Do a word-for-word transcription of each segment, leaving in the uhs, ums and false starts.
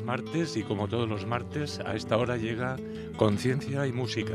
martes y como todos los martes a esta hora llega Conciencia y Música.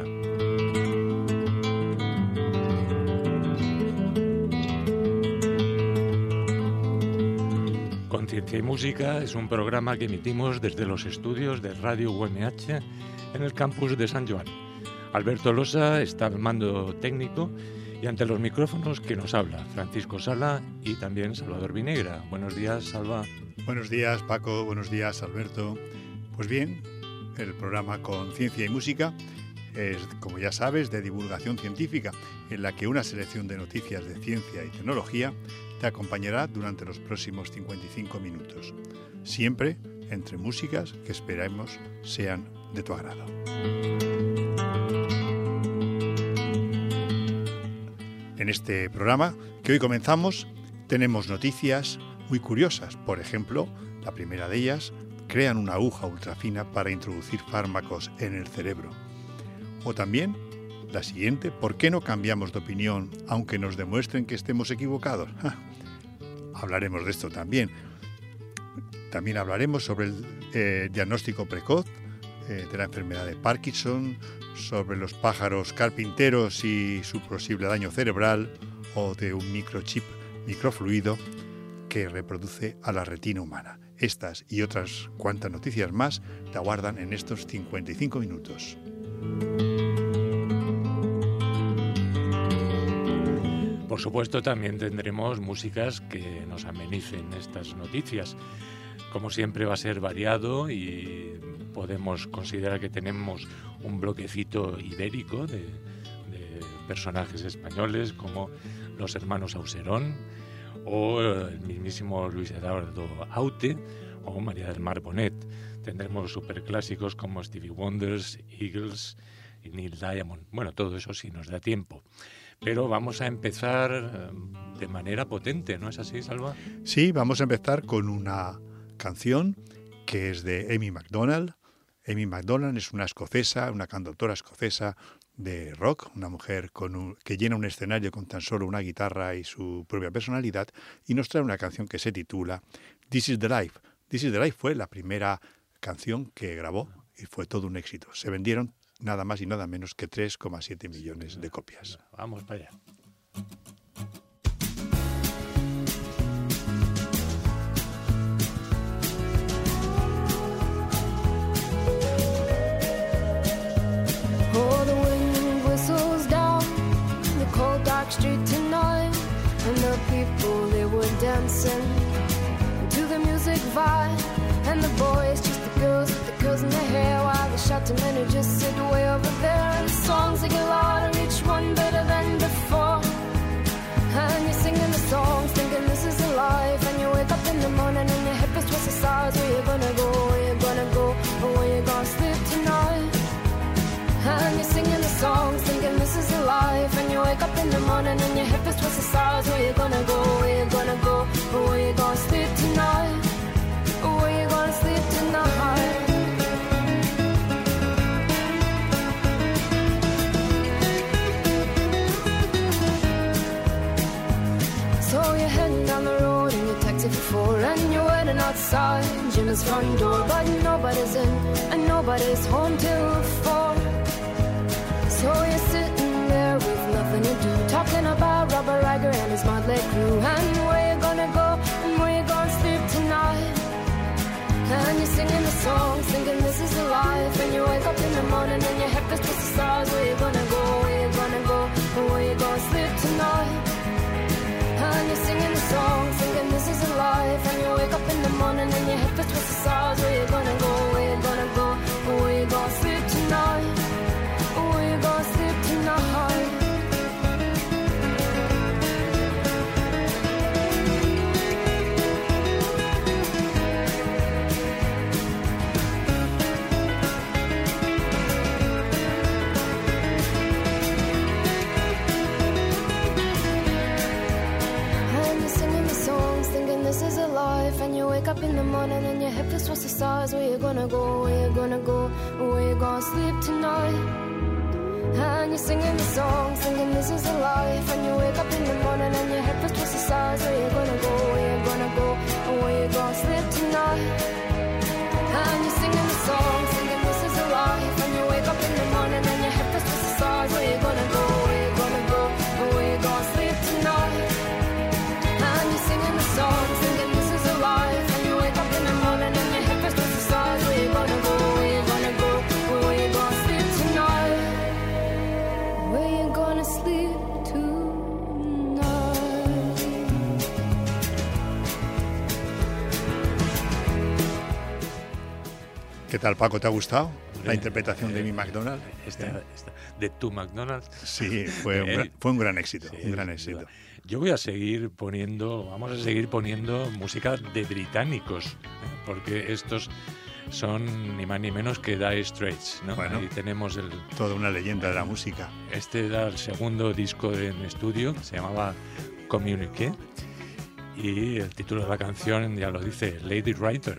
Conciencia y Música es un programa que emitimos desde los estudios de Radio U M H en el campus de San Joan. Alberto Losa está al mando técnico y ante los micrófonos que nos habla Francisco Sala y también Salvador Vinegra. Buenos días, Salva. Buenos días, Paco. Buenos días, Alberto. Pues bien, el programa Conciencia y Música es, como ya sabes, de divulgación científica, en la que una selección de noticias de ciencia y tecnología te acompañará durante los próximos cincuenta y cinco minutos, siempre entre músicas que esperamos sean de tu agrado. En este programa que hoy comenzamos tenemos noticias muy curiosas. Por ejemplo, la primera de ellas, crean una aguja ultrafina para introducir fármacos en el cerebro. O también, la siguiente, ¿por qué no cambiamos de opinión aunque nos demuestren que estemos equivocados? Ja, hablaremos de esto también. También hablaremos sobre el eh, diagnóstico precoz eh, de la enfermedad de Parkinson, sobre los pájaros carpinteros y su posible daño cerebral, o de un microchip microfluido que reproduce a la retina humana. Estas y otras cuantas noticias más te aguardan en estos cincuenta y cinco minutos. Por supuesto, también tendremos músicas que nos amenicen estas noticias. Como siempre va a ser variado y podemos considerar que tenemos un bloquecito ibérico de, de personajes españoles como los hermanos Auserón o el mismísimo Luis Eduardo Aute o María del Mar Bonet. Tendremos superclásicos como Stevie Wonder, Eagles y Neil Diamond. Bueno, todo eso sí nos da tiempo. Pero vamos a empezar de manera potente, ¿no es así, Salva? Sí, vamos a empezar con una canción que es de Amy Macdonald. Amy Macdonald es una escocesa, una cantautora escocesa de rock, una mujer con un, que llena un escenario con tan solo una guitarra y su propia personalidad, y nos trae una canción que se titula This is the Life. This is the Life fue la primera canción que grabó y fue todo un éxito. Se vendieron nada más y nada menos que tres coma siete millones de copias. Vamos para allá. Oh, the wind whistles down the cold dark street tonight, and the people, they were dancing to the music vibe, and the boys, just the girls with the curls in their hair, while the shouting men who just sit way over there, and the songs they get louder, each one better than before, and you're singing the songs, thinking this is a life, and you wake up in the morning and your hip is twisted sides, where you gonna go, where you gonna go, or where you gonna sleep tonight. And you're singing the songs, thinking this is a life, and you wake up in the morning and your hip is twisted sides. Where you gonna go, where you gonna go, or where you gonna sleep tonight, or where you gonna sleep tonight. So you're heading down the road in your taxi for four, and you're waiting outside Jim's front door, but nobody's in and nobody's home till four. So you're sitting there with nothing to do, talking about Robert Riger and his motley crew, and where you gonna go and where you gonna sleep tonight. And you're singing the songs, thinking this is a life, and you wake up in the morning and your head is twisted stars. Where you gonna go, where you gonna go, and where you gonna sleep tonight. And you're singing the songs, thinking this is a life, and you wake up in the morning and your head is twisted stars. Where you gonna go, where you gonna go, and where you gonna sleep tonight. Where you gonna sleep tonight? And you're singing the songs, thinking this is a life, and you wake up in the morning and your hip is twisted stars. Where you gonna go, where you gonna go, where you gonna sleep tonight? And you're singing the songs, thinking this is a life, and you wake up in the morning and your head is twisted sides. Where you gonna go, where you gonna go, and where you gonna sleep tonight? And you're singing the song, singing this is a life. And you wake up in the morning and your head first is the stars. Where you gonna go, where you gonna go, and where you gonna sleep tonight? And you're singing the song, singing this is a life. And you wake up in the morning and your head first is the stars. Where you gonna go, where you gonna go, and where you gonna sleep tonight? Where you gonna sleep tonight? ¿Qué tal, Paco? ¿Te ha gustado la interpretación de mi McDonald? Esta, esta, de tu McDonald's. Sí, fue un, gran, fue un gran éxito, sí, un gran éxito. Yo voy a seguir poniendo, vamos a seguir poniendo música de británicos, ¿eh? Porque estos son ni más ni menos que Dire Straits, ¿no? Bueno, ahí tenemos el... toda una leyenda de la música. Este era el segundo disco en estudio, se llamaba Communique, y el título de la canción ya lo dice, Lady Writer.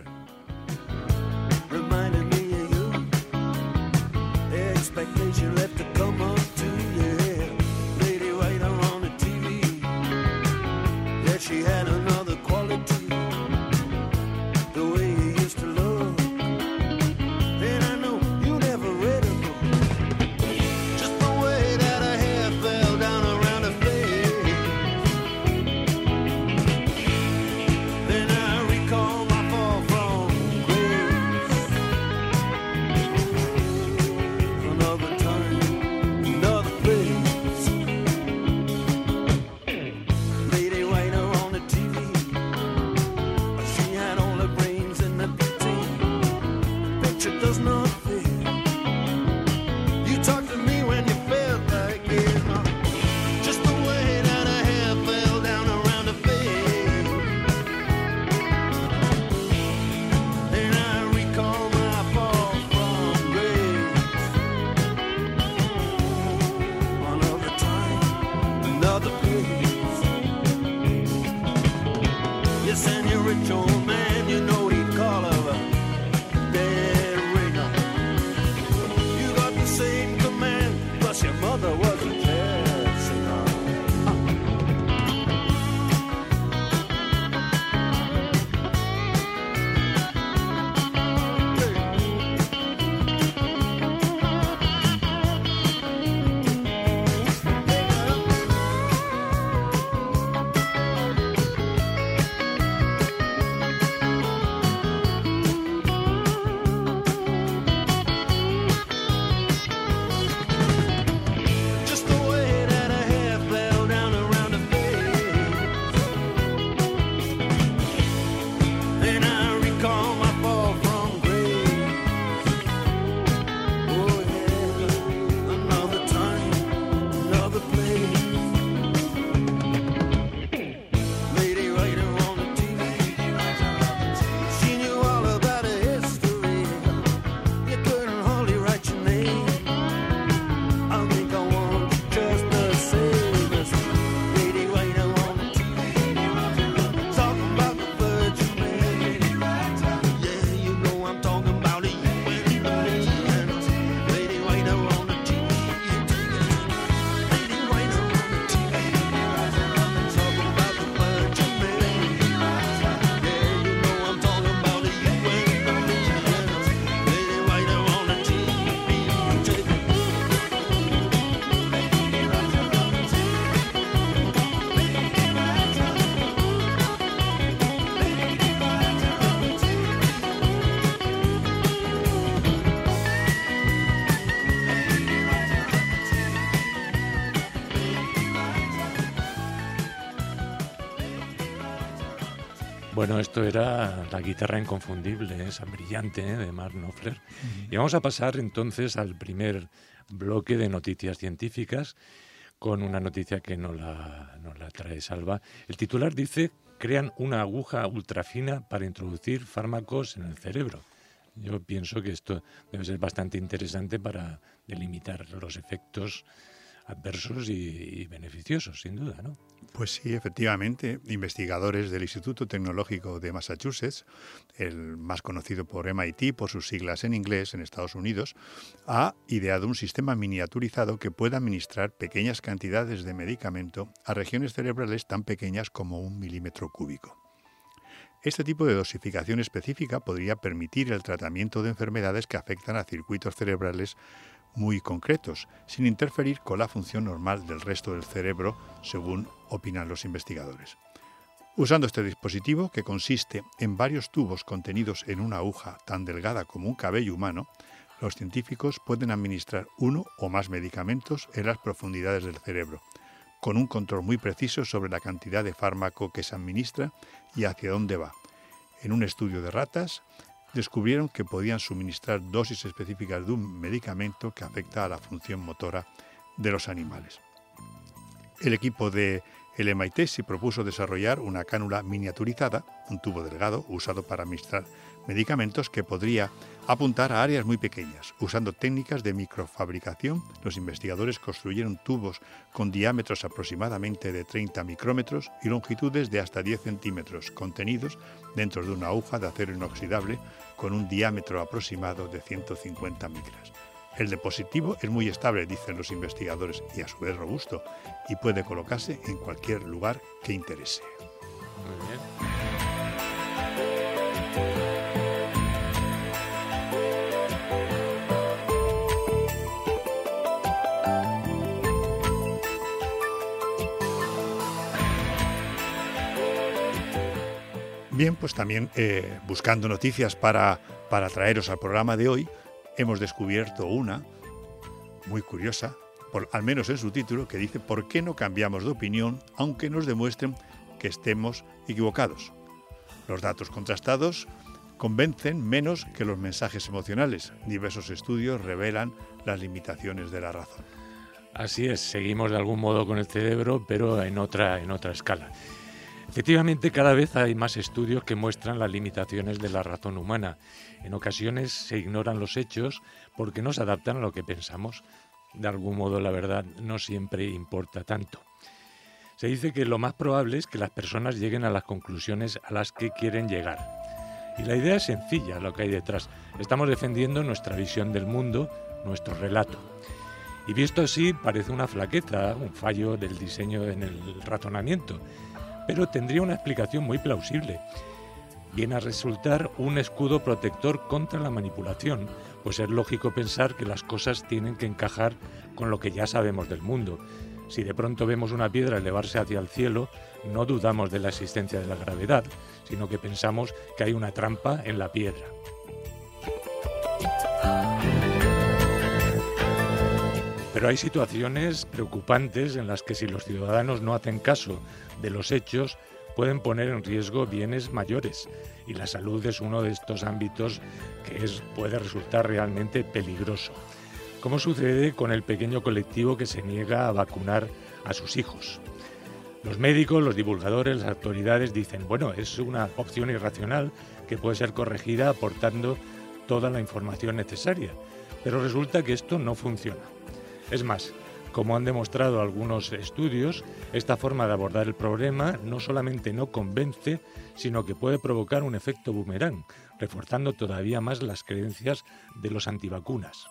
Expectation left to come up to you, lady right on the T V. Yeah, she had another quality, the way you used to look. And I know you never read a book, just the way that her hair fell down around her face. Then I recall my fall from grace. Another time, another place. Lady writer on the T V, she had all her brains in the picture. The picture does not fit. You talked to me when you felt like it, huh? Just the way that her hair fell down around her face. And I recall my fall from grace. Another time, another place. Yes, and you're rich old man, you know he'd call her a dead ringer. You got the same command, plus your mother was a jazz singer. Just the way that her hair fell down around her face. And I recall my fall from grace. Oh yeah, another time, another place. Lady writer on the T V, she knew all about her history. You couldn't hardly write your name. I think I want you just the same as lady writer on the T V. Talking about the Virgin Mary. Yeah, you know I'm talking about you and me. Lady writer on the T V. Lady writer on the T V. Talking about the Virgin Mary. Yeah, you know I'm talking about you and me. Lady writer on the T V. Bueno, esto era la guitarra inconfundible, esa brillante, ¿eh? de Mark Knopfler. Uh-huh. Y vamos a pasar entonces al primer bloque de noticias científicas con una noticia que nos la, nos la trae Salva. El titular dice, crean una aguja ultrafina para introducir fármacos en el cerebro. Yo pienso que esto debe ser bastante interesante para delimitar los efectos adversos y, y beneficiosos, sin duda, ¿no? Pues sí, efectivamente, investigadores del Instituto Tecnológico de Massachusetts, el más conocido por M I T, por sus siglas en inglés, en Estados Unidos, ha ideado un sistema miniaturizado que pueda administrar pequeñas cantidades de medicamento a regiones cerebrales tan pequeñas como un milímetro cúbico. Este tipo de dosificación específica podría permitir el tratamiento de enfermedades que afectan a circuitos cerebrales muy concretos, sin interferir con la función normal del resto del cerebro, según opinan los investigadores. Usando este dispositivo, que consiste en varios tubos contenidos en una aguja tan delgada como un cabello humano, los científicos pueden administrar uno o más medicamentos en las profundidades del cerebro, con un control muy preciso sobre la cantidad de fármaco que se administra y hacia dónde va. En un estudio de ratas, descubrieron que podían suministrar dosis específicas de un medicamento que afecta a la función motora de los animales. El equipo de el M I T se propuso desarrollar una cánula miniaturizada, un tubo delgado usado para administrar medicamentos que podría apuntar a áreas muy pequeñas. Usando técnicas de microfabricación, los investigadores construyeron tubos con diámetros aproximadamente de treinta micrómetros y longitudes de hasta diez centímetros, contenidos dentro de una aguja de acero inoxidable con un diámetro aproximado de ciento cincuenta micras. El dispositivo es muy estable, dicen los investigadores, y a su vez robusto, y puede colocarse en cualquier lugar que interese. Muy bien. Bien, pues también eh, buscando noticias para, para traeros al programa de hoy, hemos descubierto una muy curiosa, por, al menos en su título, que dice ¿por qué no cambiamos de opinión aunque nos demuestren que estemos equivocados? Los datos contrastados convencen menos que los mensajes emocionales. Diversos estudios revelan las limitaciones de la razón. Así es, seguimos de algún modo con el cerebro, pero en otra, en otra escala. Efectivamente, cada vez hay más estudios que muestran las limitaciones de la razón humana. En ocasiones se ignoran los hechos porque no se adaptan a lo que pensamos. De algún modo, la verdad no siempre importa tanto. Se dice que lo más probable es que las personas lleguen a las conclusiones a las que quieren llegar. Y la idea es sencilla, lo que hay detrás. Estamos defendiendo nuestra visión del mundo, nuestro relato. Y visto así, parece una flaqueza, un fallo del diseño en el razonamiento. Pero tendría una explicación muy plausible. Viene a resultar un escudo protector contra la manipulación, pues es lógico pensar que las cosas tienen que encajar con lo que ya sabemos del mundo. Si de pronto vemos una piedra elevarse hacia el cielo, no dudamos de la existencia de la gravedad, sino que pensamos que hay una trampa en la piedra. Pero hay situaciones preocupantes en las que si los ciudadanos no hacen caso de los hechos, pueden poner en riesgo bienes mayores, y la salud es uno de estos ámbitos que es, puede resultar realmente peligroso. ¿Cómo sucede con el pequeño colectivo que se niega a vacunar a sus hijos? Los médicos, los divulgadores, las autoridades dicen, bueno, es una opción irracional que puede ser corregida aportando toda la información necesaria, pero resulta que esto no funciona. Es más, como han demostrado algunos estudios, esta forma de abordar el problema no solamente no convence, sino que puede provocar un efecto boomerang, reforzando todavía más las creencias de los antivacunas.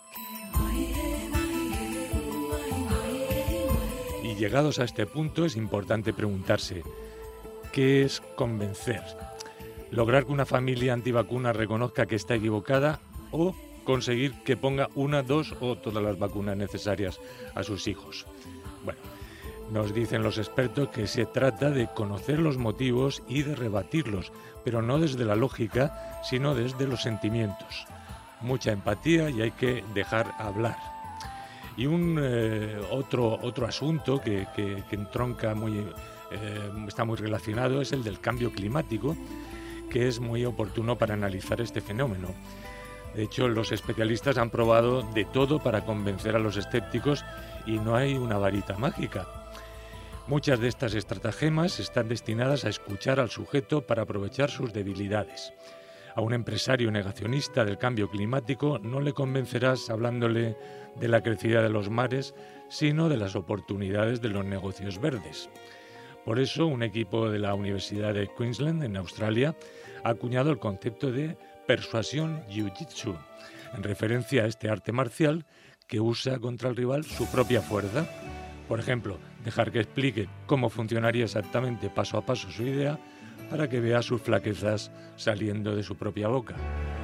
Y llegados a este punto es importante preguntarse, ¿qué es convencer? ¿Lograr que una familia antivacuna reconozca que está equivocada o conseguir que ponga una, dos o todas las vacunas necesarias a sus hijos? Bueno, nos dicen los expertos que se trata de conocer los motivos y de rebatirlos, pero no desde la lógica, sino desde los sentimientos. Mucha empatía y hay que dejar hablar. Y un eh, otro, otro asunto que, que, que entronca muy, eh, está muy relacionado es el del cambio climático, que es muy oportuno para analizar este fenómeno. De hecho, los especialistas han probado de todo para convencer a los escépticos y no hay una varita mágica. Muchas de estas estratagemas están destinadas a escuchar al sujeto para aprovechar sus debilidades. A un empresario negacionista del cambio climático no le convencerás hablándole de la crecida de los mares, sino de las oportunidades de los negocios verdes. Por eso, un equipo de la Universidad de Queensland, en Australia, ha acuñado el concepto de persuasión jiu-jitsu, en referencia a este arte marcial que usa contra el rival su propia fuerza. Por ejemplo, dejar que explique cómo funcionaría exactamente paso a paso su idea, para que vea sus flaquezas saliendo de su propia boca.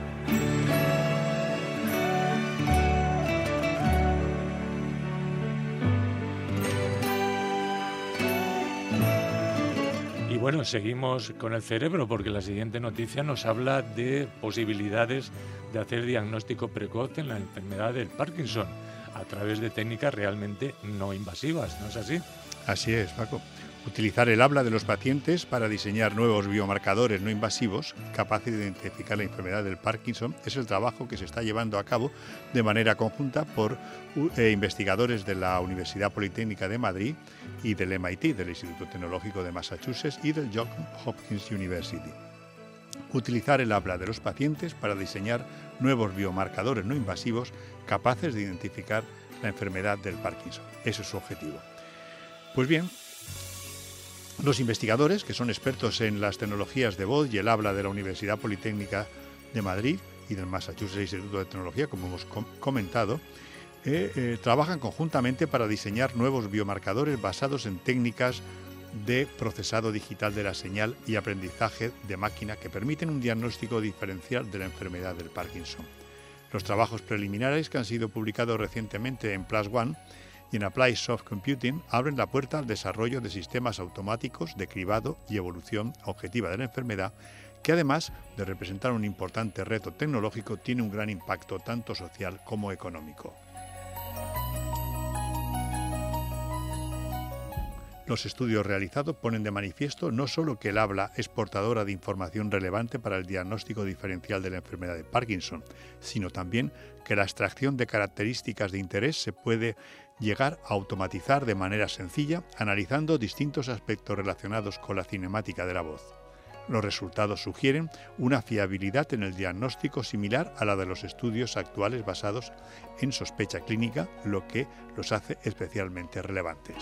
Y bueno, seguimos con el cerebro porque la siguiente noticia nos habla de posibilidades de hacer diagnóstico precoz en la enfermedad del Parkinson a través de técnicas realmente no invasivas, ¿no es así? Así es, Paco. Utilizar el habla de los pacientes para diseñar nuevos biomarcadores no invasivos capaces de identificar la enfermedad del Parkinson es el trabajo que se está llevando a cabo de manera conjunta por eh, investigadores de la Universidad Politécnica de Madrid y del M I T, del Instituto Tecnológico de Massachusetts y del Johns Hopkins University. Utilizar el habla de los pacientes para diseñar nuevos biomarcadores no invasivos capaces de identificar la enfermedad del Parkinson. Ese es su objetivo. Pues bien, los investigadores, que son expertos en las tecnologías de voz y el habla de la Universidad Politécnica de Madrid y del Massachusetts Instituto de Tecnología, como hemos com- comentado, eh, eh, trabajan conjuntamente para diseñar nuevos biomarcadores basados en técnicas de procesado digital de la señal y aprendizaje de máquina que permiten un diagnóstico diferencial de la enfermedad del Parkinson. Los trabajos preliminares que han sido publicados recientemente en PLOS ONE y en Applied Soft Computing abren la puerta al desarrollo de sistemas automáticos de cribado y evolución objetiva de la enfermedad, que además de representar un importante reto tecnológico, tiene un gran impacto tanto social como económico. Los estudios realizados ponen de manifiesto no solo que el habla es portadora de información relevante para el diagnóstico diferencial de la enfermedad de Parkinson, sino también que la extracción de características de interés se puede llegar a automatizar de manera sencilla, analizando distintos aspectos relacionados con la cinemática de la voz. Los resultados sugieren una fiabilidad en el diagnóstico similar a la de los estudios actuales basados en sospecha clínica, lo que los hace especialmente relevantes.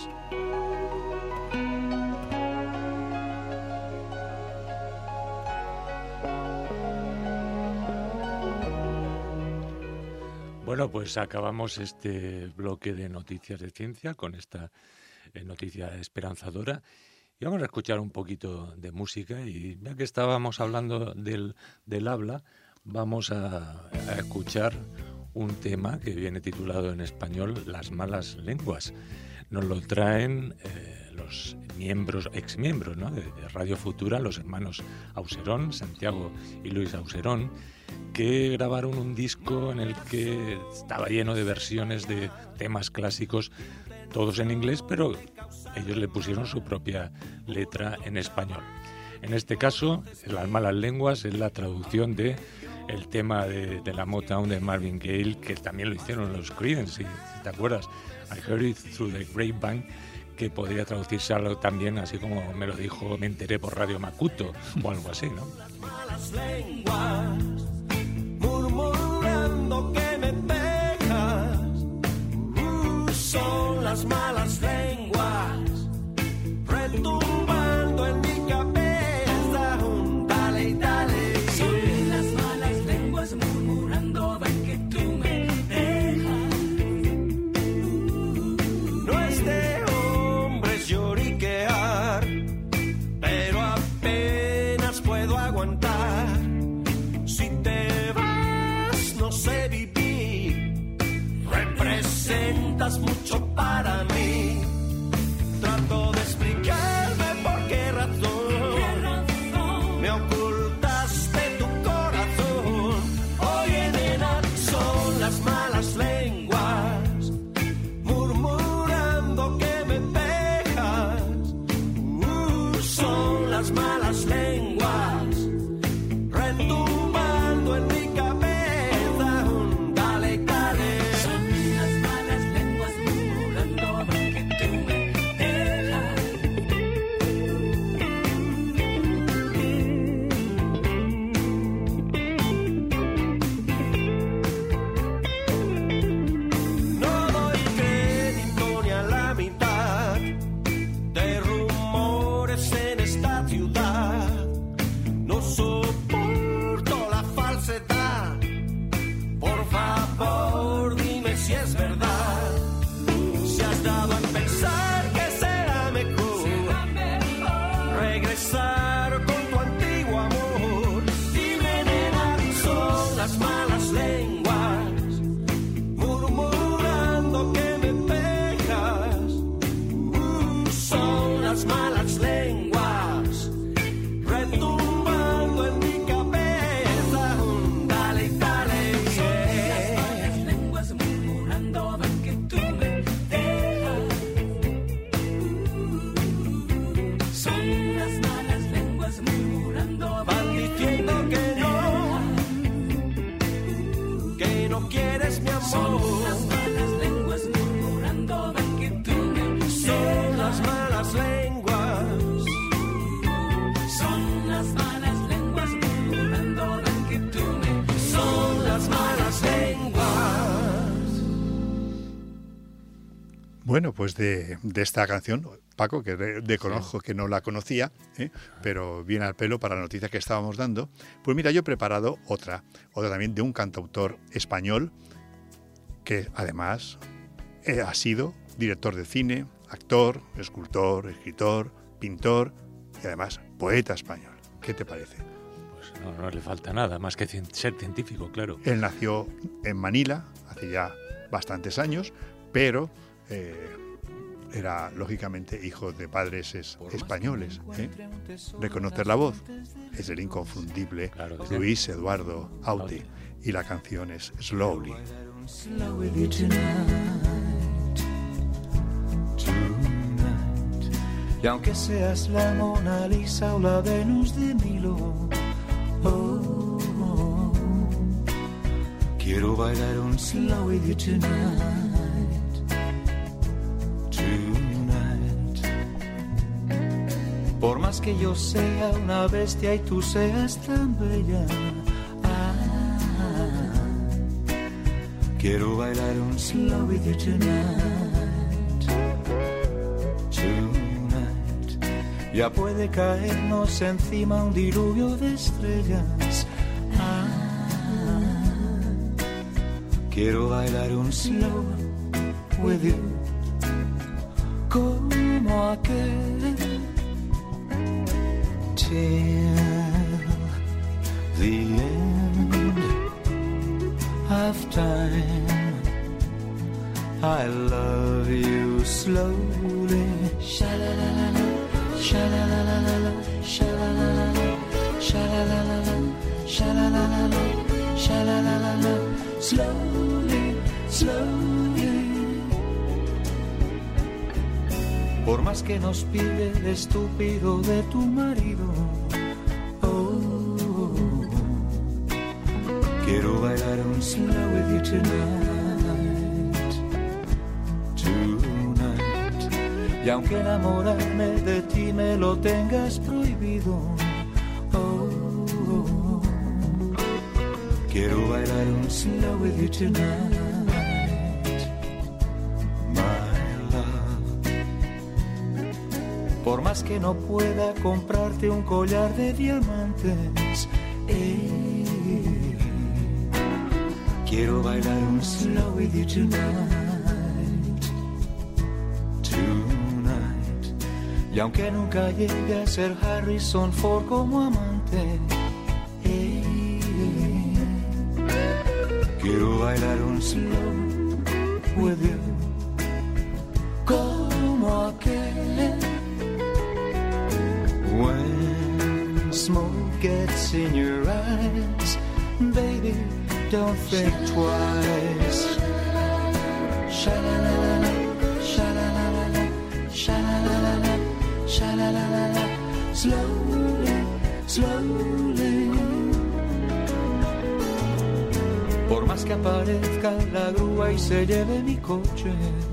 Bueno, pues acabamos este bloque de noticias de ciencia con esta eh, noticia esperanzadora y vamos a escuchar un poquito de música y ya que estábamos hablando del, del habla, vamos a, a escuchar un tema que viene titulado en español Las malas lenguas. Nos lo traen eh, los miembros, exmiembros, ¿no?, de, de Radio Futura, los hermanos Auserón, Santiago y Luis Auserón, que grabaron un disco en el que estaba lleno de versiones de temas clásicos, todos en inglés, pero ellos le pusieron su propia letra en español. En este caso, Las malas lenguas es la traducción de el tema de, de la Motown de Marvin Gaye, que también lo hicieron los Creedence, si, si te acuerdas, I Heard It Through the Grapevine, que podría traducirse algo también, así como me lo dijo, me enteré por Radio Macuto, o algo así, ¿no? Malas lenguas, murmurando que me pegas, uh, son las malas lenguas, retumbando en mi cabeza, un dale y dale. Son las malas lenguas murmurando de que tú me dejas. No es de hombres lloriquear, pero apenas puedo aguantar. Si te vas, no sé vivir. Representas mucho para mí. Trato de explicarme por qué razón, ¿Qué razón? me ocultaste tu corazón. Oye, nena, son las malas lenguas, murmurando que me pegas. Uh, son las malas lenguas, retumbando en mi cabeza. Un dale, dale. Son las malas lenguas murmurando Bueno, pues de, de esta canción, Paco, que reconozco que no la conocía, ¿eh? pero viene al pelo para la noticia que estábamos dando, pues mira, yo he preparado otra, otra también de un cantautor español que además eh, ha sido director de cine, actor, escultor, escritor, pintor y además poeta español. ¿Qué te parece? Pues no, no le falta nada, más que cien- ser científico, claro. Él nació en Manila hace ya bastantes años, pero eh, era lógicamente hijo de padres es- españoles. ¿eh? Reconocer la voz es el inconfundible Claro que sí. Luis Eduardo Aute y la canción es Slowly. Slow with you tonight, tonight. Y aunque seas la Mona Lisa o la Venus de Milo, oh, oh, quiero bailar un slow with you tonight, tonight. Por más que yo sea una bestia y tú seas tan bella, quiero bailar un slow with you tonight, tonight. Ya puede caernos encima un diluvio de estrellas. Ah, quiero bailar un slow with you, como aquel, till the end of time. I love you slowly. Sha-la-la-la-la, sha-la-la-la-la, sha-la-la-la-la, sha-la-la-la-la, sha-la-la-la-la, sha-la-la-la-la. Slowly, slowly. Por más que nos pide el estúpido de tu marido, quiero bailar un slow with you tonight, tonight. Y aunque enamorarme de ti me lo tengas prohibido, oh, oh, quiero bailar un slow with you tonight, my love. Por más que no pueda comprarte un collar de diamantes, eh, quiero bailar un slow with you tonight, tonight. Y aunque nunca llegue a ser Harrison Ford como amante, eh, quiero bailar un slow with you, como aquel. When smoke gets in your eyes, baby, don't think twice. Sha-la-la-la-la, sha-la-la-la-la, sha-la-la-la-la, sha-la-la-la-la. Slowly, slowly. Por más que aparezca la grúa y se lleve mi coche,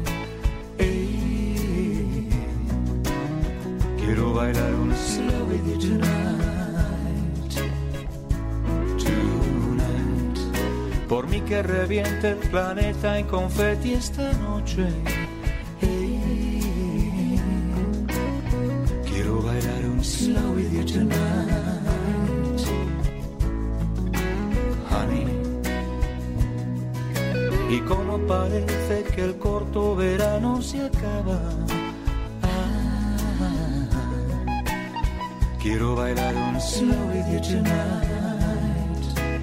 eh, quiero bailar un slow with you tonight, tonight. Por mí que reviente el planeta en confeti esta noche, hey, quiero bailar un slow with you tonight, honey. Y como parece que el corto verano se acaba, ah, quiero bailar un slow with you tonight,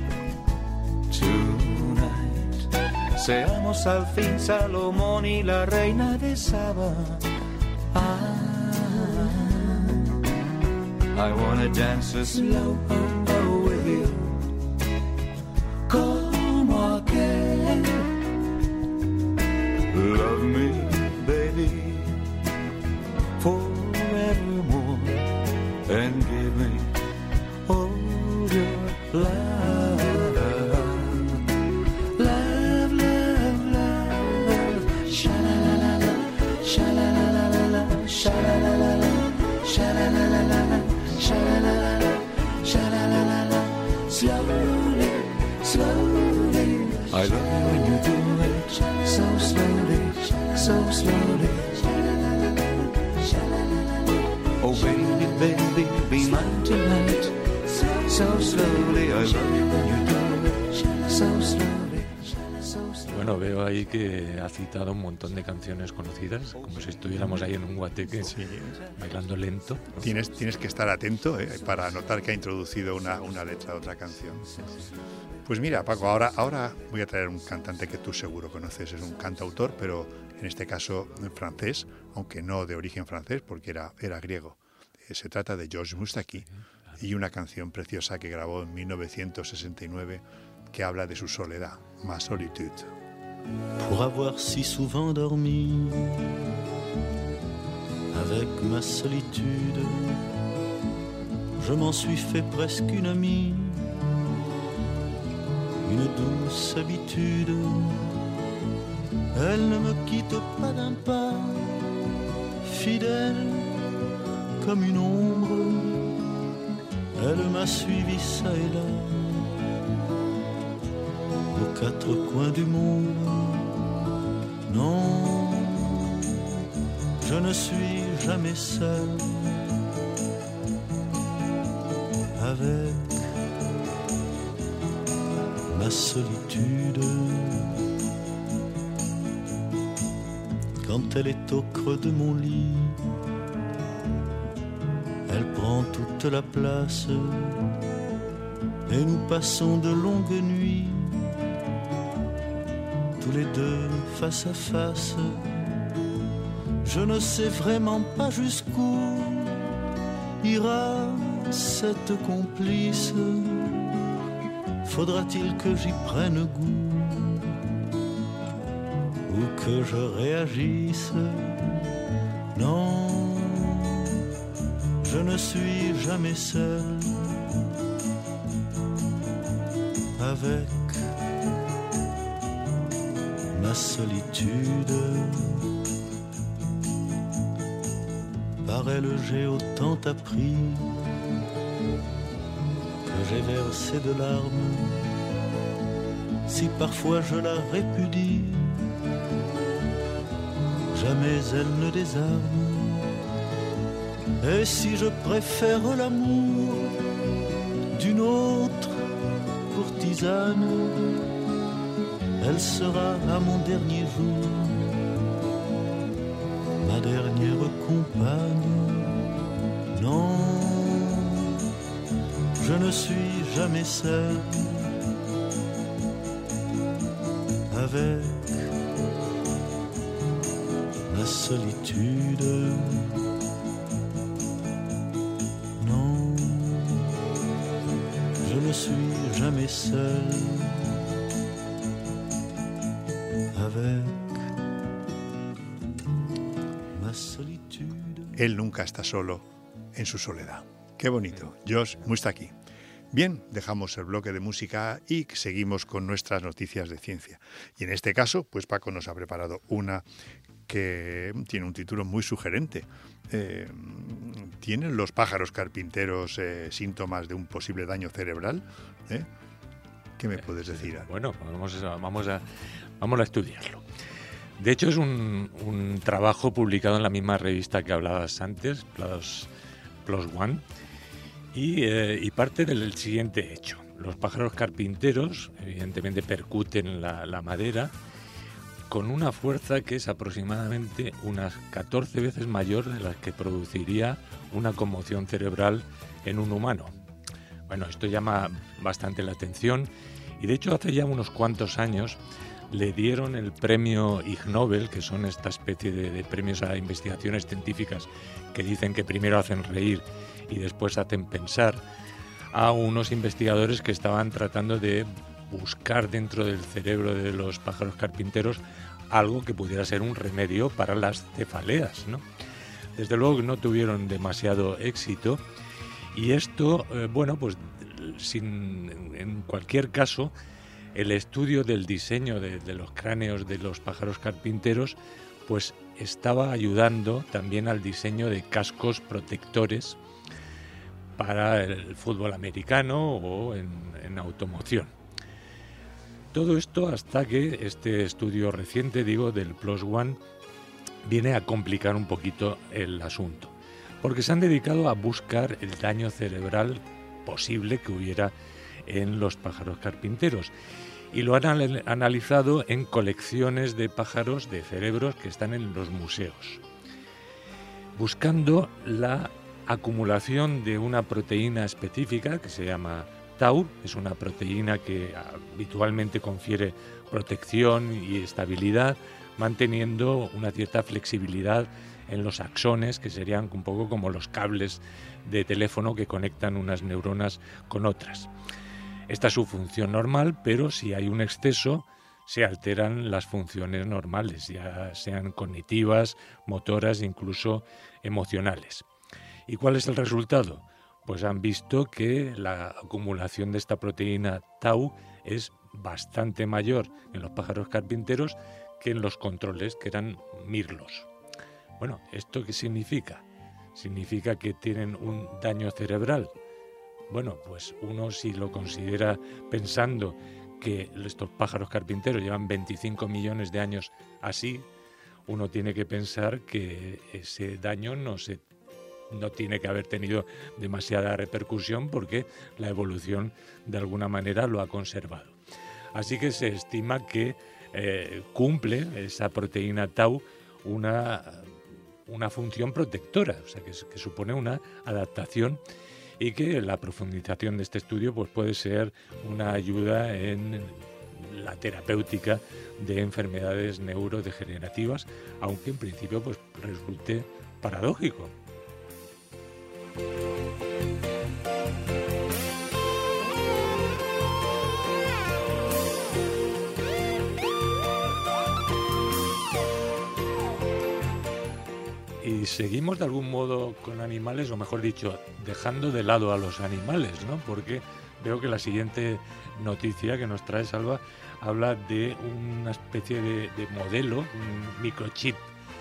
tonight. Seamos al fin Salomón y la reina de Saba. Ah, I wanna dance a slow oh, oh with you, como aquel. Love me, baby, forevermore, and give me all your love. Love, love, love. Sha-la-la-la-la, sha-la-la-la-la, sha-la-la-la-la, sha-la-la-la-la, sha-la-la-la-la, sha-la-la-la-la. Slowly, slowly. I love you when you do it so slowly, so slowly. Oh baby, baby, be mine tonight. So slowly, I love you when you do it. So slowly, so slowly. Bueno, veo ahí que ha citado un montón de canciones conocidas, como si estuviéramos ahí en un guateque, Sí. bailando lento, ¿no? Tienes, tienes que estar atento eh, para notar que ha introducido una, una letra de otra canción. Pues mira, Paco, ahora, ahora voy a traer un cantante que tú seguro conoces. Es un cantautor, pero en este caso francés, aunque no de origen francés, porque era, era griego. Eh, se trata de Georges Moustaki y una canción preciosa que grabó en mil novecientos sesenta y nueve que habla de su soledad, Ma solitude. Pour avoir si souvent dormi avec ma solitude, je m'en suis fait presque une amie, une douce habitude. Elle ne me quitte pas d'un pas, fidèle comme une ombre. Elle m'a suivi ça et là, aux quatre coins du monde. Non, je ne suis jamais seul avec ma solitude. Quand elle est au creux de mon lit, elle prend toute la place et nous passons de longues nuits, tous les deux face à face. Je ne sais vraiment pas jusqu'où ira cette complice. Faudra-t-il que j'y prenne goût ou que je réagisse? Non, je ne suis jamais seul avec ma solitude. Par elle j'ai autant appris que j'ai versé de larmes. Si parfois je la répudie, jamais elle ne désarme. Et si je préfère l'amour d'une autre courtisane, elle sera à mon dernier jour ma dernière compagne. Non, je ne suis jamais seul avec ma solitude. Non, je ne suis jamais seul avec ma solitude. Él nunca está solo en su soledad. Qué bonito. Georges Moustaki. Bien, dejamos el bloque de música y seguimos con nuestras noticias de ciencia. Y en este caso, pues Paco nos ha preparado una que tiene un título muy sugerente. Eh, ¿Tienen los pájaros carpinteros eh, síntomas de un posible daño cerebral? ¿Eh? ¿Qué me puedes decir? Bueno, vamos a, vamos a, vamos a estudiarlo. De hecho, es un, un trabajo publicado en la misma revista que hablabas antes, Plus, Plus One, y, eh, y parte del siguiente hecho. Los pájaros carpinteros, evidentemente, percuten la, la madera con una fuerza que es aproximadamente unas catorce veces mayor de la que produciría una conmoción cerebral en un humano. Bueno, esto llama bastante la atención y, de hecho, hace ya unos cuantos años le dieron el premio Ig Nobel, que son esta especie de, de premios a investigaciones científicas que dicen que primero hacen reír y después hacen pensar, a unos investigadores que estaban tratando de buscar dentro del cerebro de los pájaros carpinteros algo que pudiera ser un remedio para las cefaleas, ¿no? Desde luego que no tuvieron demasiado éxito y esto, eh, bueno, pues sin, en cualquier caso, el estudio del diseño de, de los cráneos de los pájaros carpinteros pues estaba ayudando también al diseño de cascos protectores para el fútbol americano o en, en automoción. Todo esto hasta que este estudio reciente, digo, del Plus One, viene a complicar un poquito el asunto, porque se han dedicado a buscar el daño cerebral posible que hubiera en los pájaros carpinteros y lo han analizado en colecciones de pájaros de cerebros que están en los museos, buscando la acumulación de una proteína específica que se llama tau. Es una proteína que habitualmente confiere protección y estabilidad, manteniendo una cierta flexibilidad en los axones, que serían un poco como los cables de teléfono que conectan unas neuronas con otras. Esta es su función normal, pero si hay un exceso, se alteran las funciones normales, ya sean cognitivas, motoras, incluso emocionales. ¿Y cuál es el resultado? Pues han visto que la acumulación de esta proteína tau es bastante mayor en los pájaros carpinteros que en los controles, que eran mirlos. Bueno, ¿esto qué significa? ¿Significa que tienen un daño cerebral? Bueno, pues uno, si lo considera pensando que estos pájaros carpinteros llevan veinticinco millones de años así, uno tiene que pensar que ese daño no se no tiene que haber tenido demasiada repercusión porque la evolución de alguna manera lo ha conservado. Así que se estima que eh, cumple esa proteína tau una, una función protectora, o sea que, que supone una adaptación, y que la profundización de este estudio pues, puede ser una ayuda en la terapéutica de enfermedades neurodegenerativas, aunque en principio pues, resulte paradójico. Y seguimos de algún modo con animales, o mejor dicho, dejando de lado a los animales, ¿no? Porque veo que la siguiente noticia que nos trae Salva habla de una especie de, de modelo, un microchip,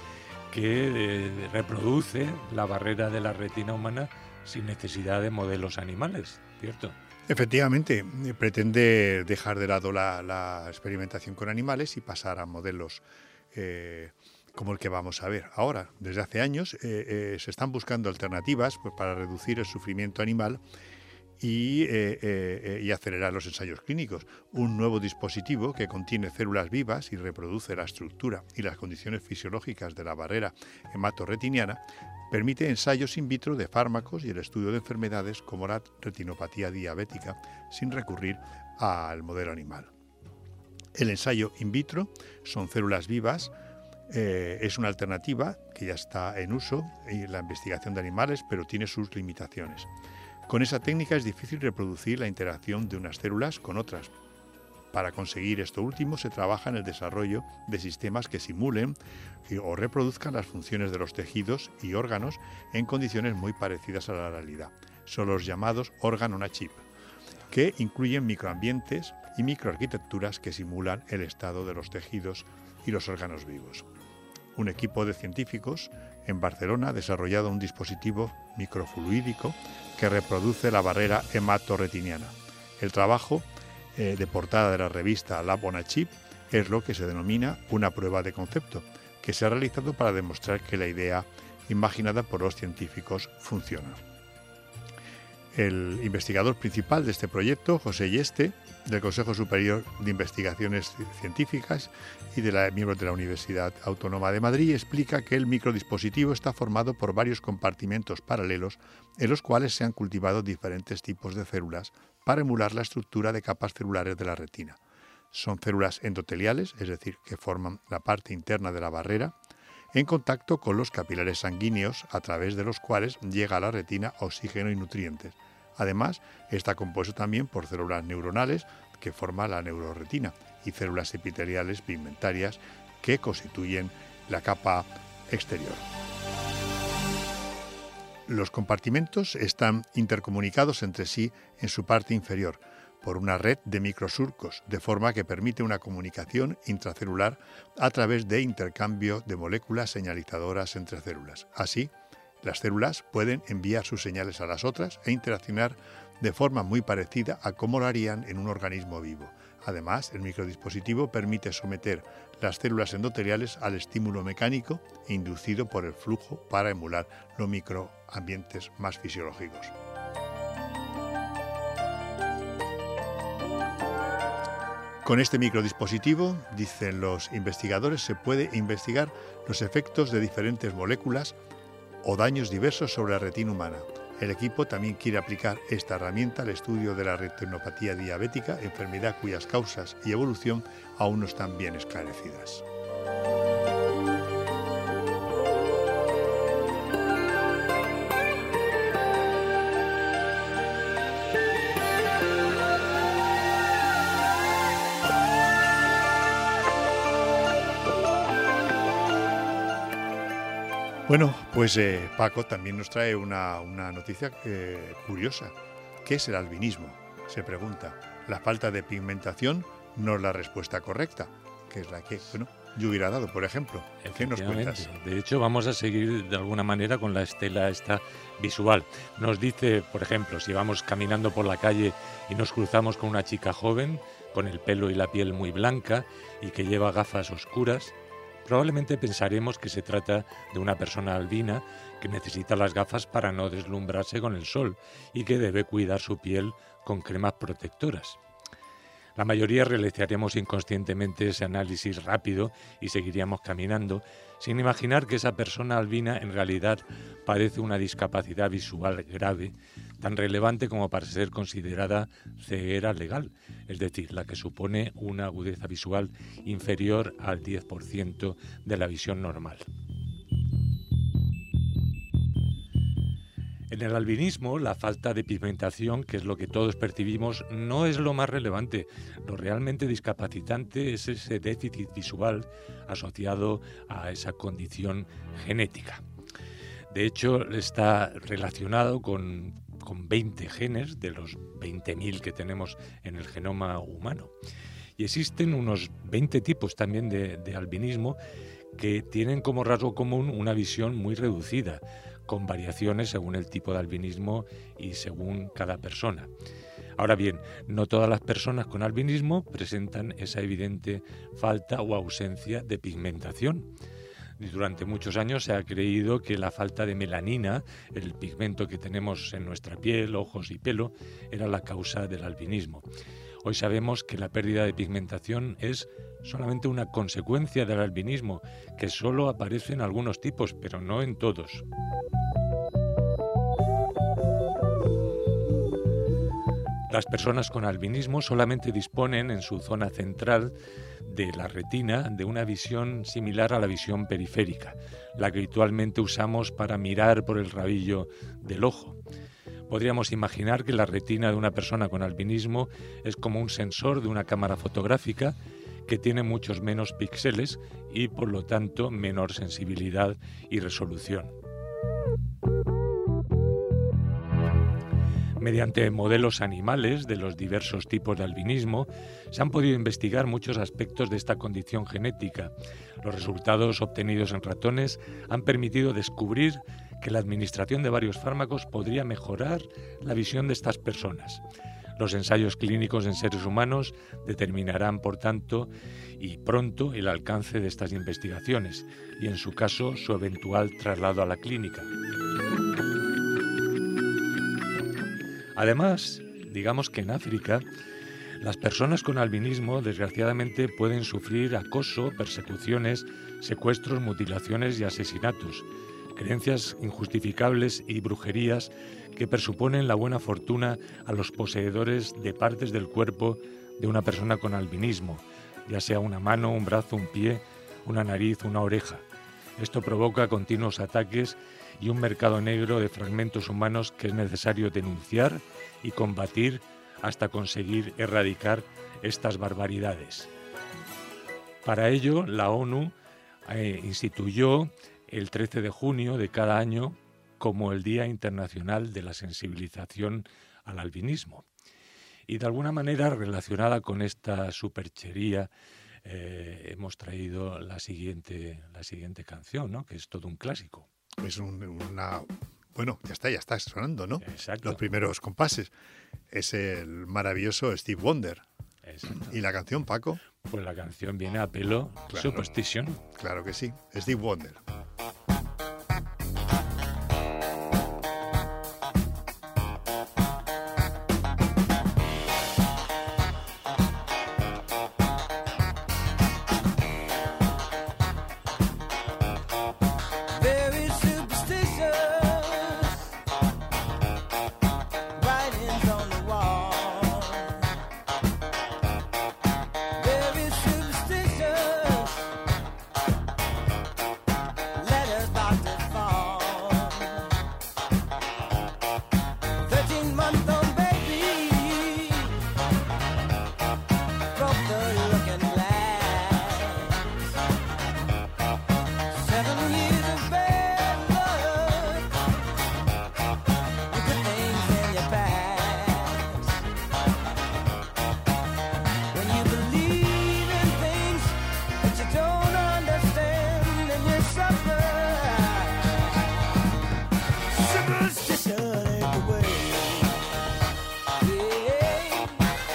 que eh, reproduce la barrera de la retina humana sin necesidad de modelos animales, ¿cierto? Efectivamente, pretende dejar de lado la, la experimentación con animales y pasar a modelos eh, como el que vamos a ver ahora. Desde hace años eh, eh, se están buscando alternativas pues, para reducir el sufrimiento animal y, eh, eh, y acelerar los ensayos clínicos. Un nuevo dispositivo que contiene células vivas y reproduce la estructura y las condiciones fisiológicas de la barrera hematorretiniana permite ensayos in vitro de fármacos y el estudio de enfermedades como la retinopatía diabética sin recurrir al modelo animal. El ensayo in vitro son células vivas. Eh, es una alternativa que ya está en uso en la investigación de animales, pero tiene sus limitaciones. Con esa técnica es difícil reproducir la interacción de unas células con otras. Para conseguir esto último se trabaja en el desarrollo de sistemas que simulen o reproduzcan las funciones de los tejidos y órganos en condiciones muy parecidas a la realidad. Son los llamados órgano-on-a-chip, que incluyen microambientes y microarquitecturas que simulan el estado de los tejidos y los órganos vivos. Un equipo de científicos en Barcelona ha desarrollado un dispositivo microfluídico que reproduce la barrera hematorretiniana. El trabajo eh, de portada de la revista Lab on a Chip es lo que se denomina una prueba de concepto, que se ha realizado para demostrar que la idea imaginada por los científicos funciona. El investigador principal de este proyecto, José Yeste, del Consejo Superior de Investigaciones Científicas y de la, miembro de la Universidad Autónoma de Madrid, explica que el microdispositivo está formado por varios compartimentos paralelos en los cuales se han cultivado diferentes tipos de células para emular la estructura de capas celulares de la retina. Son células endoteliales, es decir, que forman la parte interna de la barrera, en contacto con los capilares sanguíneos a través de los cuales llega a la retina oxígeno y nutrientes. Además, está compuesto también por células neuronales que forman la neuroretina y células epiteliales pigmentarias que constituyen la capa exterior. Los compartimentos están intercomunicados entre sí en su parte inferior por una red de microsurcos, de forma que permite una comunicación intracelular a través de intercambio de moléculas señalizadoras entre células. Así, las células pueden enviar sus señales a las otras e interaccionar de forma muy parecida a cómo lo harían en un organismo vivo. Además, el microdispositivo permite someter las células endoteliales al estímulo mecánico inducido por el flujo para emular los microambientes más fisiológicos. Con este microdispositivo, dicen los investigadores, se puede investigar los efectos de diferentes moléculas o daños diversos sobre la retina humana. El equipo también quiere aplicar esta herramienta al estudio de la retinopatía diabética, enfermedad cuyas causas y evolución aún no están bien esclarecidas. Bueno, pues eh, Paco también nos trae una, una noticia eh, curiosa. ¿Qué es el albinismo? Se pregunta. La falta de pigmentación no es la respuesta correcta, que es la que, bueno, yo hubiera dado, por ejemplo. ¿Qué nos cuentas? De hecho, vamos a seguir de alguna manera con la estela esta visual. Nos dice, por ejemplo, si vamos caminando por la calle y nos cruzamos con una chica joven, con el pelo y la piel muy blanca y que lleva gafas oscuras, probablemente pensaremos que se trata de una persona albina que necesita las gafas para no deslumbrarse con el sol y que debe cuidar su piel con cremas protectoras. La mayoría realizaremos inconscientemente ese análisis rápido y seguiríamos caminando, sin imaginar que esa persona albina en realidad padece una discapacidad visual grave, tan relevante como para ser considerada ceguera legal, es decir, la que supone una agudeza visual inferior al diez por ciento de la visión normal. En el albinismo, la falta de pigmentación, que es lo que todos percibimos, no es lo más relevante. Lo realmente discapacitante es ese déficit visual asociado a esa condición genética. De hecho, está relacionado con, con veinte genes de los veinte mil que tenemos en el genoma humano. Y existen unos veinte tipos también de, de albinismo que tienen como rasgo común una visión muy reducida, con variaciones según el tipo de albinismo y según cada persona. Ahora bien, no todas las personas con albinismo presentan esa evidente falta o ausencia de pigmentación. Durante muchos años se ha creído que la falta de melanina, el pigmento que tenemos en nuestra piel, ojos y pelo, era la causa del albinismo. Hoy sabemos que la pérdida de pigmentación es solamente una consecuencia del albinismo, que solo aparece en algunos tipos, pero no en todos. Las personas con albinismo solamente disponen en su zona central de la retina de una visión similar a la visión periférica, la que habitualmente usamos para mirar por el rabillo del ojo. Podríamos imaginar que la retina de una persona con albinismo es como un sensor de una cámara fotográfica que tiene muchos menos píxeles y, por lo tanto, menor sensibilidad y resolución. Mediante modelos animales de los diversos tipos de albinismo, se han podido investigar muchos aspectos de esta condición genética. Los resultados obtenidos en ratones han permitido descubrir que la administración de varios fármacos podría mejorar la visión de estas personas. Los ensayos clínicos en seres humanos determinarán, por tanto, y pronto el alcance de estas investigaciones y, en su caso, su eventual traslado a la clínica. Además, digamos que en África, las personas con albinismo desgraciadamente pueden sufrir acoso, persecuciones, secuestros, mutilaciones y asesinatos, creencias injustificables y brujerías que presuponen la buena fortuna a los poseedores de partes del cuerpo de una persona con albinismo, ya sea una mano, un brazo, un pie, una nariz, una oreja. Esto provoca continuos ataques y un mercado negro de fragmentos humanos que es necesario denunciar y combatir hasta conseguir erradicar estas barbaridades. Para ello, la ONU eh, instituyó el trece de junio de cada año como el Día Internacional de la Sensibilización al Albinismo. Y de alguna manera relacionada con esta superchería, eh, hemos traído la siguiente, la siguiente canción, ¿no? Que es todo un clásico. Es un, una... Bueno, ya está, ya está sonando, ¿no? Exacto. Los primeros compases. Es el maravilloso Stevie Wonder. Exacto. ¿Y la canción, Paco? Pues la canción viene a pelo Claro. Superstition. Claro que sí, Steve Wonder. Very superstitious writings on the wall. Very superstitious letters about to fall. Thirteen month old baby broke the looking glass. Seven years of bad luck, the good things in your past. When you believe in things that you don't understand, and you suffer. Superstition ain't the way. Yeah.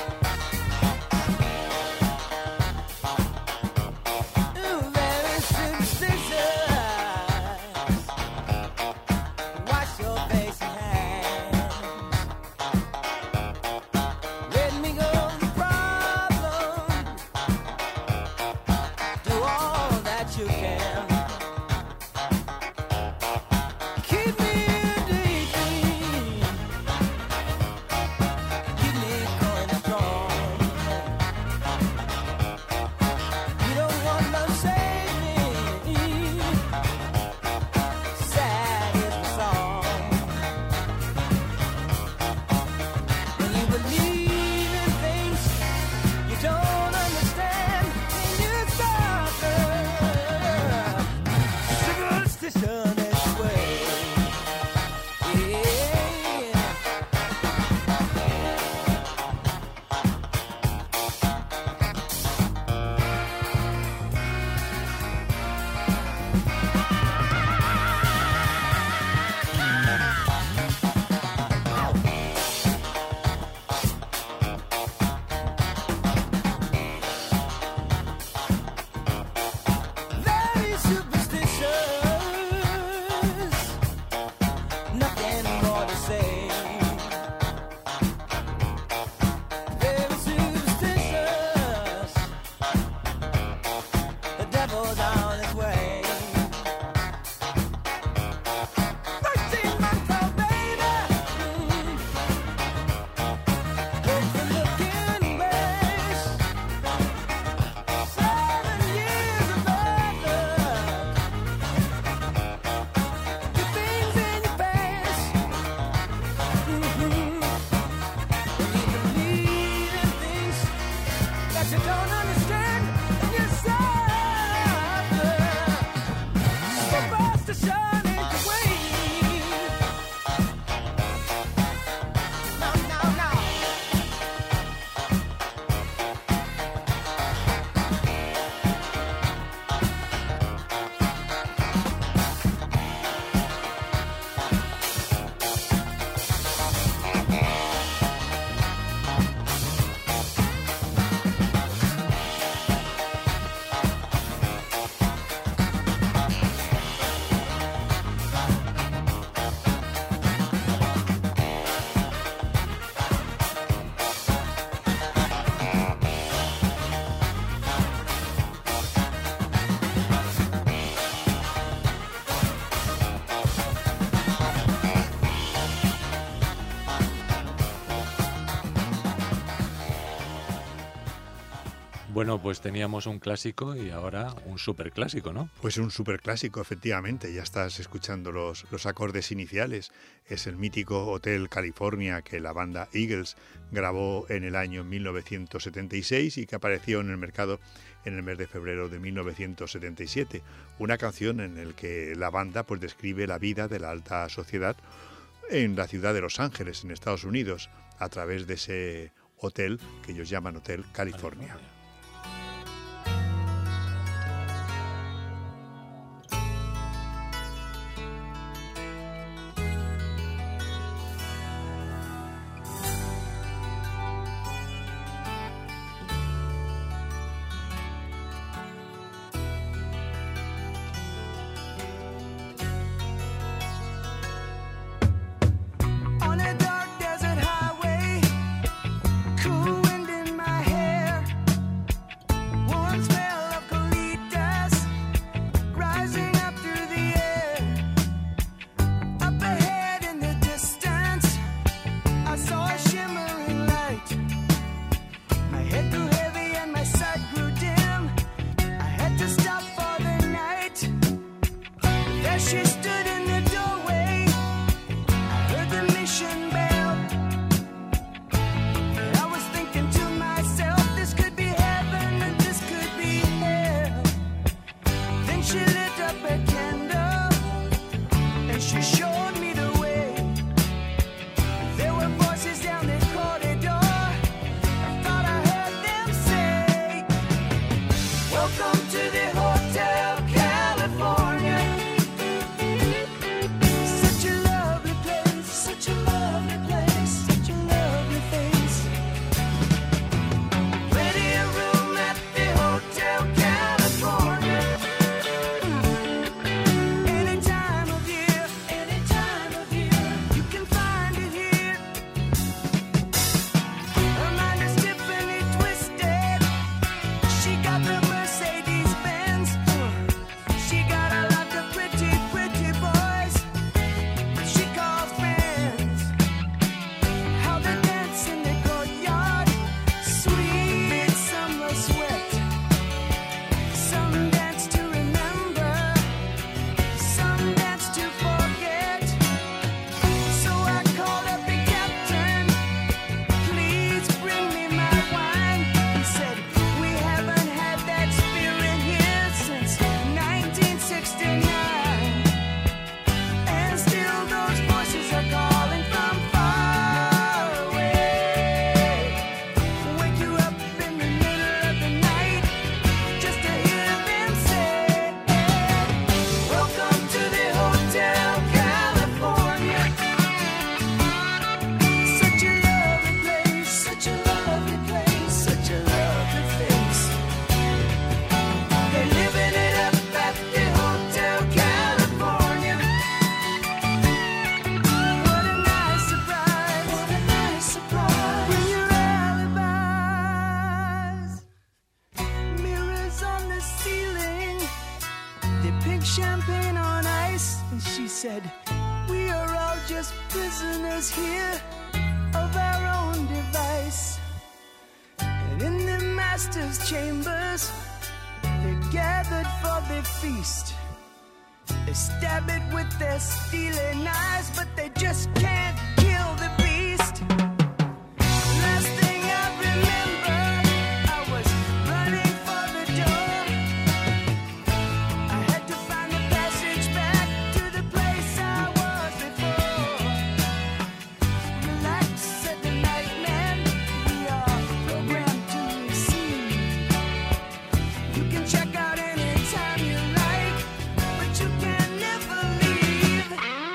Ooh, very superstitious. Wash your face and hands. Let me go the problem. Do all that you can. Keep me daydream. Keep me going strong. You don't want to save me. Sad is the song. When you believe in things you don't understand, and you suffer. Superstition is the way. Yeah. Very superstitious, nothing more to say. Very superstitious, the devil's on his way. Thirteen month old baby, mm, broke the looking glass. Seven years of bad luck, good things in your past. Mm-hmm. When you believe in things that you don't understand, and you suffer. Superstition ain't the way. No, no, no. Bueno, pues teníamos un clásico y ahora un superclásico, ¿no? Pues un superclásico, efectivamente. Ya estás escuchando los, los acordes iniciales. Es el mítico Hotel California que la banda Eagles grabó en el año mil novecientos setenta y seis y que apareció en el mercado en el mes de febrero de mil novecientos setenta y siete. Una canción en la que la banda pues, describe la vida de la alta sociedad en la ciudad de Los Ángeles, en Estados Unidos, a través de ese hotel que ellos llaman Hotel California. She lit up a candle and she showed me the way. There were voices down the corridor. I thought I heard them say, welcome to the Hotel California. Such a lovely place, such a lovely place, such a lovely face. Plenty of room at the Hotel California. Any time of year, any time of year, you can find it here. Her mind is Tiffany twisted. She got the Mercedes Benz. She got a lot of pretty, pretty boys she calls friends. How they dance in the courtyard, sweet summer sweat. Some dance to remember, some dance to forget. So I called up the captain, please bring me my wine. He said, we haven't had that spirit here since nineteen sixty-nine. And still those voices are calling from far away. Wake you up in the middle of the night just to hear them say, welcome to the Hotel California. Such a lovely place, such a lovely place, such a lovely face. They're living it up at the Hotel California. What a nice surprise, what a nice surprise. Bring your alibis. Mirrors on the ceiling, the pink champagne on ice. And she said, we are all just prisoners here of our own device. And in the master's chambers, they're gathered for the feast. They stab it with their steely knives, but they just can't kill the beast. Last thing I remember, I was running for the door. I had to find the passage back to the place I was before. Relax, said the nightman, we are programmed to receive. You can check out anytime you like, but you can never leave.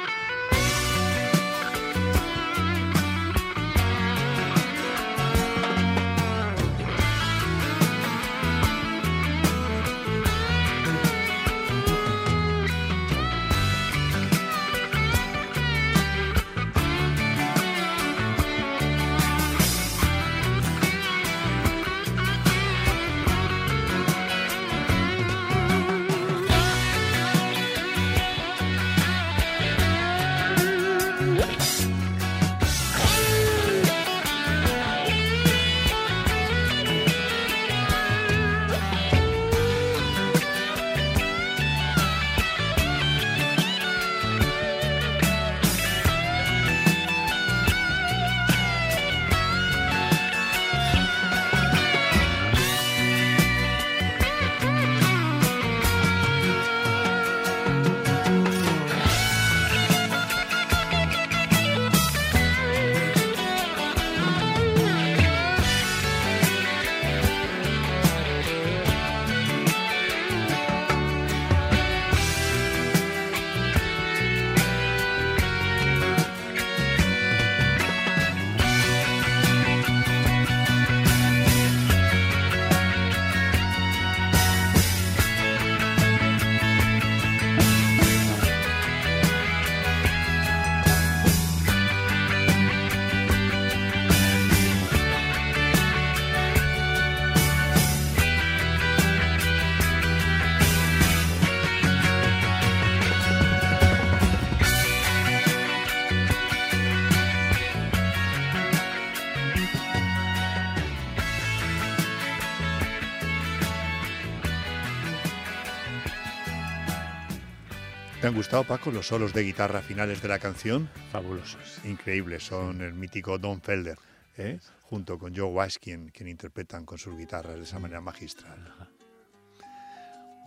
¿Te han gustado, Paco, los solos de guitarra finales de la canción? Fabulosos. Increíbles, son el mítico Don Felder, ¿eh? junto con Joe Walsh, quien, quien interpretan con sus guitarras de esa manera magistral.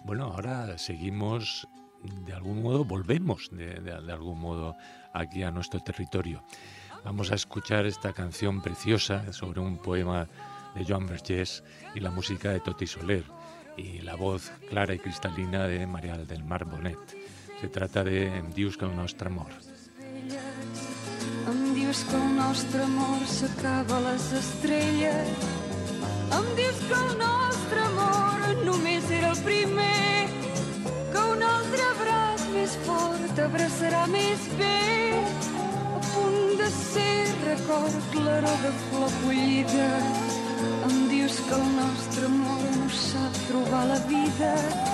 Bueno, ahora seguimos, de algún modo, volvemos de, de, de algún modo aquí a nuestro territorio. Vamos a escuchar esta canción preciosa sobre un poema de Joan Vergés y la música de Toti Soler y la voz clara y cristalina de María del Mar Bonet. Se trata de Em dius que el nostre amor. Em dius que el nostre amor s'acaba a les estrelles. Em dius que el nostre amor només era el primer, que un altre braç més fort abraçarà més bé, a punt de ser record, claror de flor collida. Em dius que el nostre amor no sap trobar la vida.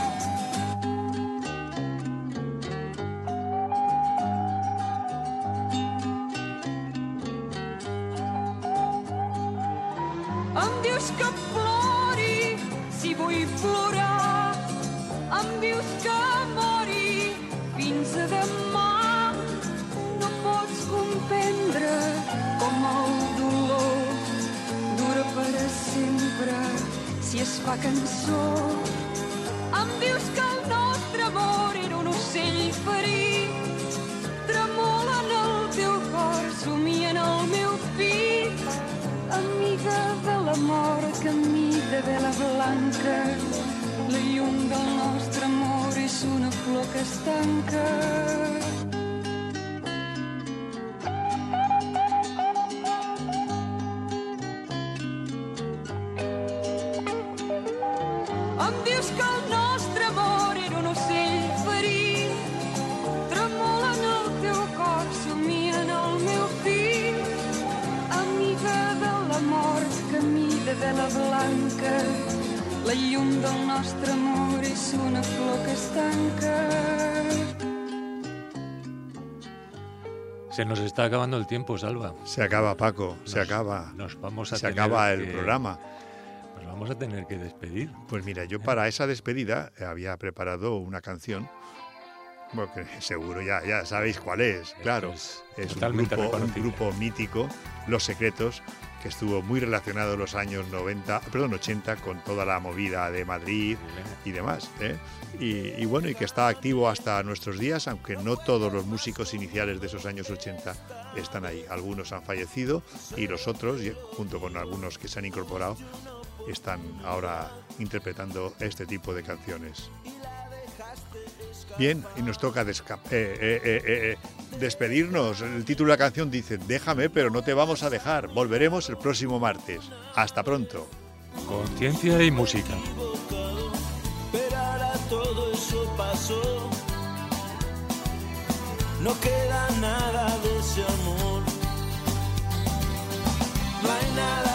Em dius que plori si vull plorar. Em dius que mori fins a demà. No pots comprendre com el dolor dura per a sempre si es fa cançó. Em dius que el nostre amor era un ocell ferit, tremola en el teu cor, somia en el meu pit. Amiga de la mort, camí de vela blanca, la llum del nostre amor és una flor que es tanca. Em dius que el nostre amor era un ocell ferit, tremola en el teu cor, somia en el meu pit. Amiga de la mort, camí de vela blanca, la llum del nostre amor és una flor que es tanca. Se nos está acabando el tiempo, Salva. Se acaba, Paco, Nos, se acaba. Nos vamos a Se tener acaba el que- programa. Nos vamos a tener que despedir. Pues mira, yo para esa despedida había preparado una canción, bueno, que seguro ya, ya sabéis cuál es, claro. es Es un totalmente grupo, un reconocible. grupo mítico, Los Secretos, que estuvo muy relacionado en los años noventa, perdón, ochenta con toda la movida de Madrid y demás, ¿eh? Y, y bueno, y que está activo hasta nuestros días, aunque no todos los músicos iniciales de esos años ochenta están ahí. Algunos han fallecido y los otros, y junto con algunos que se han incorporado, están ahora interpretando este tipo de canciones. Bien, y nos toca desca- eh, eh, eh, eh, despedirnos. El título de la canción dice: déjame, pero no te vamos a dejar. Volveremos el próximo martes. Hasta pronto. Conciencia y música. Pero ahora todo eso pasó. No queda nada de ese amor. No hay nada